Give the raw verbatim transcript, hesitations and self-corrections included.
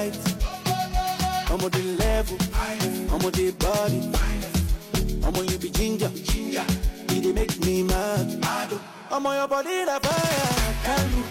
right. I'm on the level, I'm on the body. I'm on you be ginger, ginger. It dey make me mad. I'm on your body, the fire. Can't